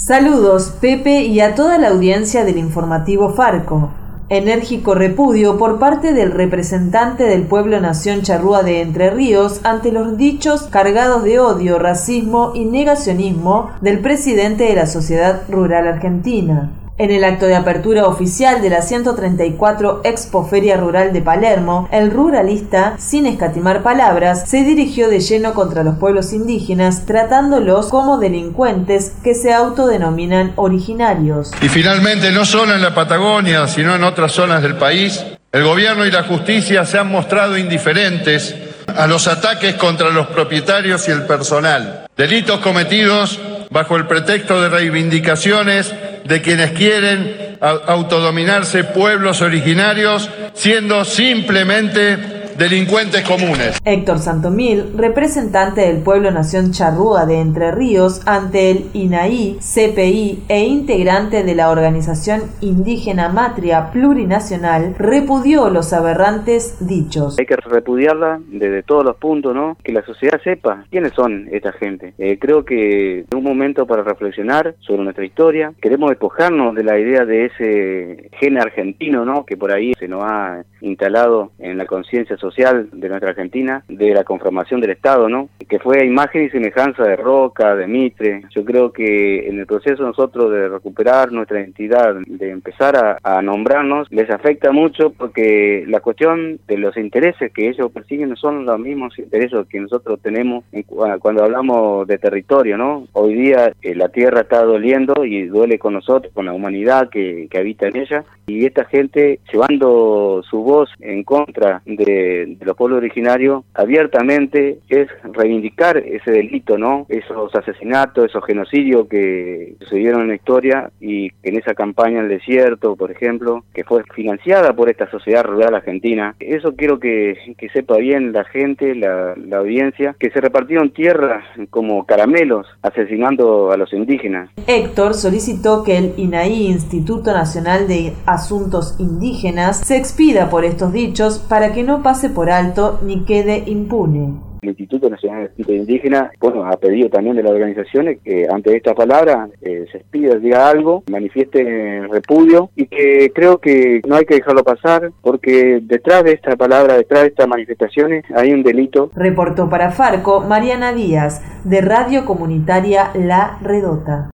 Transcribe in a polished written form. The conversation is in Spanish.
Saludos, Pepe, y a toda la audiencia del informativo Farco. Enérgico repudio por parte del representante del pueblo nación charrúa de Entre Ríos ante los dichos cargados de odio, racismo y negacionismo del presidente de la Sociedad Rural Argentina. En el acto de apertura oficial de la 134 Expo Feria Rural de Palermo, el ruralista, sin escatimar palabras, se dirigió de lleno contra los pueblos indígenas, tratándolos como delincuentes que se autodenominan originarios. Y finalmente, no solo en la Patagonia, sino en otras zonas del país, el gobierno y la justicia se han mostrado indiferentes a los ataques contra los propietarios y el personal. Delitos cometidos bajo el pretexto de reivindicaciones de quienes quieren autodominarse pueblos originarios, siendo simplemente delincuentes comunes. Héctor Santomil, representante del pueblo nación charrúa de Entre Ríos ante el INAI, CPI e integrante de la organización indígena Matria Plurinacional, repudió los aberrantes dichos. Hay que repudiarla desde todos los puntos, ¿no? Que la sociedad sepa quiénes son esta gente. Creo que es un momento para reflexionar sobre nuestra historia. Queremos despojarnos de la idea de ese gen argentino, ¿no? Que por ahí se nos ha instalado en la conciencia social de nuestra Argentina, de la conformación del Estado, ¿no? Que fue imagen y semejanza de Roca, de Mitre. Yo creo que en el proceso nosotros de recuperar nuestra identidad, de empezar a nombrarnos, les afecta mucho porque la cuestión de los intereses que ellos persiguen no son los mismos intereses que nosotros tenemos cuando hablamos de territorio, ¿no? Hoy día la tierra está doliendo y duele con nosotros, con la humanidad que habita en ella, y esta gente llevando su voz en contra de los pueblos originarios abiertamente es reivindicar ese delito, ¿no? Esos asesinatos, esos genocidios que sucedieron en la historia, y en esa campaña en el desierto, por ejemplo, que fue financiada por esta sociedad rural argentina. Eso quiero que sepa bien la gente, la audiencia, que se repartieron tierra como caramelos asesinando a los indígenas. Héctor solicitó que el INAI, Instituto Nacional de Asuntos Indígenas, se expida por estos dichos para que no pase por alto ni quede impune. El Instituto Nacional de Asuntos Indígenas, ha pedido también de las organizaciones que ante esta palabra se expida, diga algo, manifieste repudio, y que creo que no hay que dejarlo pasar porque detrás de esta palabra, detrás de estas manifestaciones hay un delito. Reportó para Farco Mariana Díaz, de Radio Comunitaria La Redota.